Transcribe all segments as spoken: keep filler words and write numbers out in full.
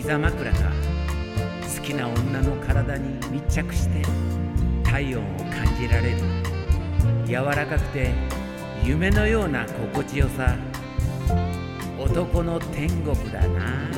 膝枕か。好きな女の体に密着して体温を感じられる。柔らかくて夢のような心地よさ。男の天国だな。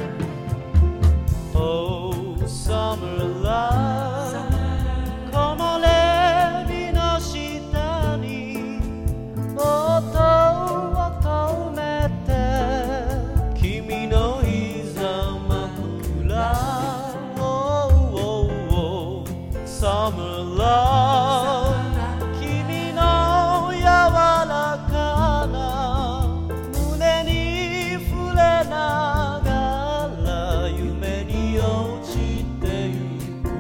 Oh, summer love 木漏れ日の下に音を止めて君の膝枕 Oh, oh, oh, summer love 君の柔らかな胸に触れながら夢に落ちてゆく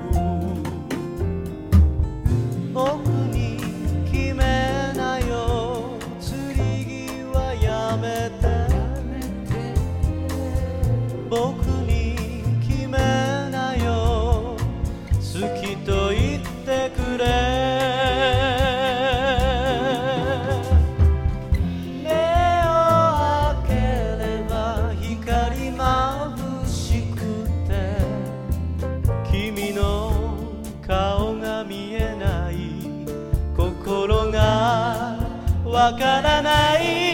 僕に決めなよ釣り際やめて僕に決めなよ好きと言ってくれ顔が見えない心がわからない